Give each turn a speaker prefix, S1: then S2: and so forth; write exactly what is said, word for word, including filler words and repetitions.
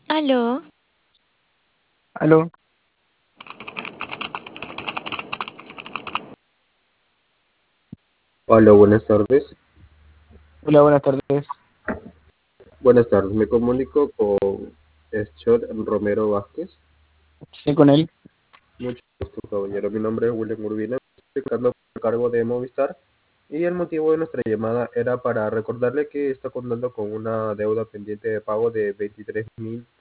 S1: Aló,
S2: Aló,
S3: Hola, buenas tardes.
S2: hola, buenas tardes.
S3: Buenas tardes, me comunico con Schott Romero Vázquez.
S2: Sí, con él.
S3: Mucho gusto, caballero. Mi nombre es William Urbina. Estoy aplicando por el cargo de Movistar y el motivo de nuestra llamada era para recordarle que está contando con una deuda pendiente de pago de veintitrés mil